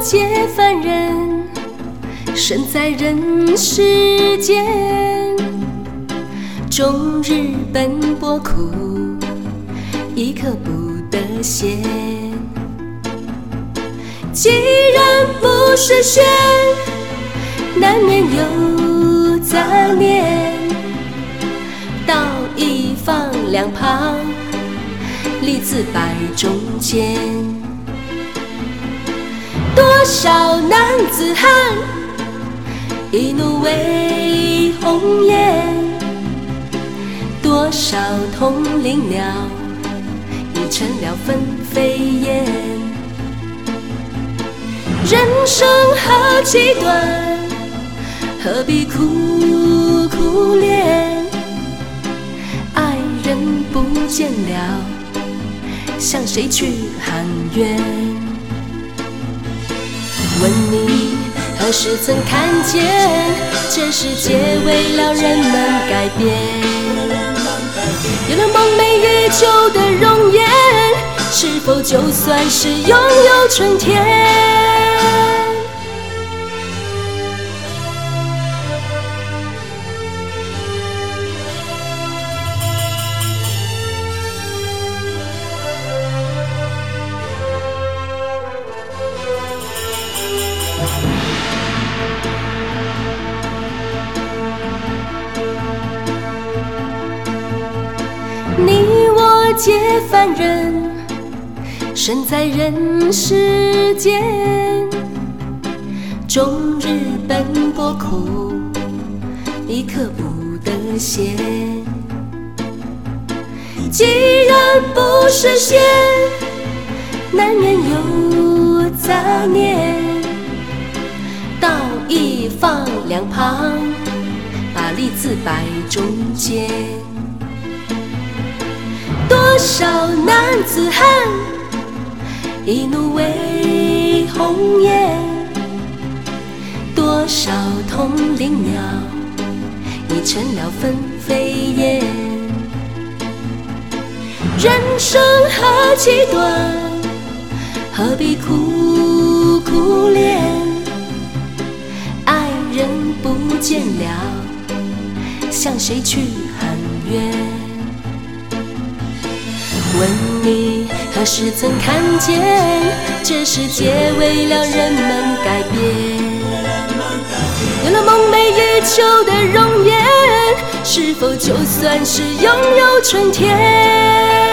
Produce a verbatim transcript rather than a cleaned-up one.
皆凡人，生在人世间，终日奔波苦，一刻不得闲。既然不是玄，难免有杂念，道义放两旁，利字摆中间。多少男子汉，一怒为红颜；多少同林鸟，已成了分飞燕。人生何其短，何必苦苦恋？爱人不见了，向谁去喊冤？问你何时曾看见，这世界为了人们改变？有了梦寐以求的容颜，是否就算是拥有春天？你我皆凡人，生在人世间，终日奔波苦，一刻不得闲。既然不是仙，难免有杂念，道义放两旁，把利字摆中间。多少男子汉，一怒为红颜；多少同林鸟，已成了分飞燕。人生何其短，何必苦苦恋？爱人不见了，向谁去喊冤？问你何时曾看见，这世界为了人们改变？有了梦寐以求的容颜，是否就算是拥有春天？